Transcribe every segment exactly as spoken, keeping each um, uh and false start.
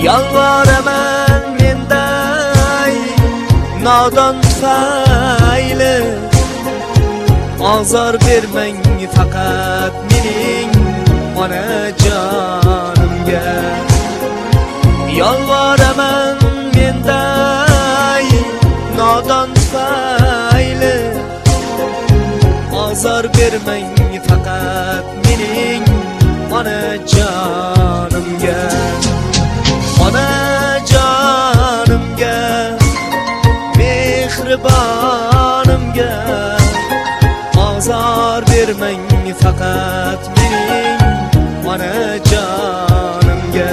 yalvaraman menday nodon tufayli azor bermang faqat mening onajonimga. Yalvaraman menday nodon tufayli azor bermang faqat mening onajonimga. Onajonimga, mehribonimga azor bermang faqat mening onajonimga.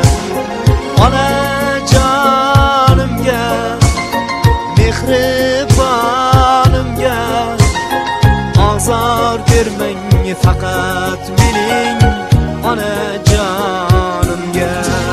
Onajonimga, mehribonimga azor bermang faqat mening onajonimga.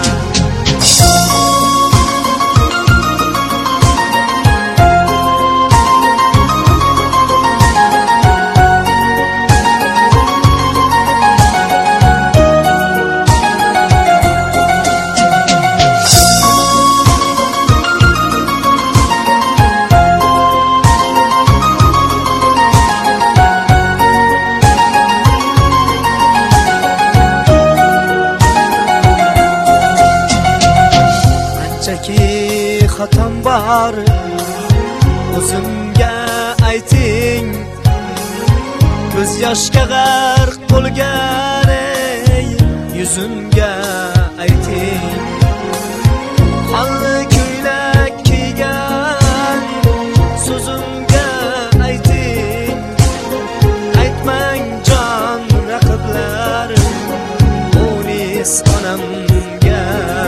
Xatam bor o'zimga ayting, ko'z yoshga g'arq bo'lgan ey yuzimga ayting. Qonli ko'ylak kiygan so'zimga ayting, aytmang jon raqiblar o'nis onamga.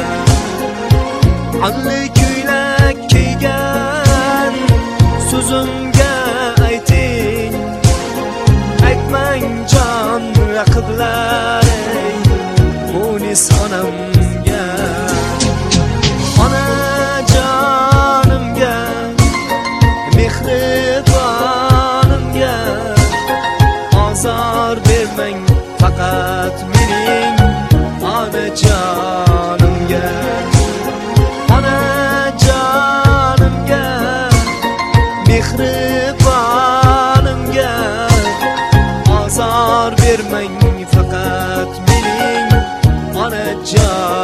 Qonli ko'ylak kiygan so'zimga ayting, aytmang jon raqiblar o'nis onamga. Onajonimga, mehribonimga azor bermang faqat mening onajonimga. Onajonimga, mehribonimga azor bermang faqat mening onajonim.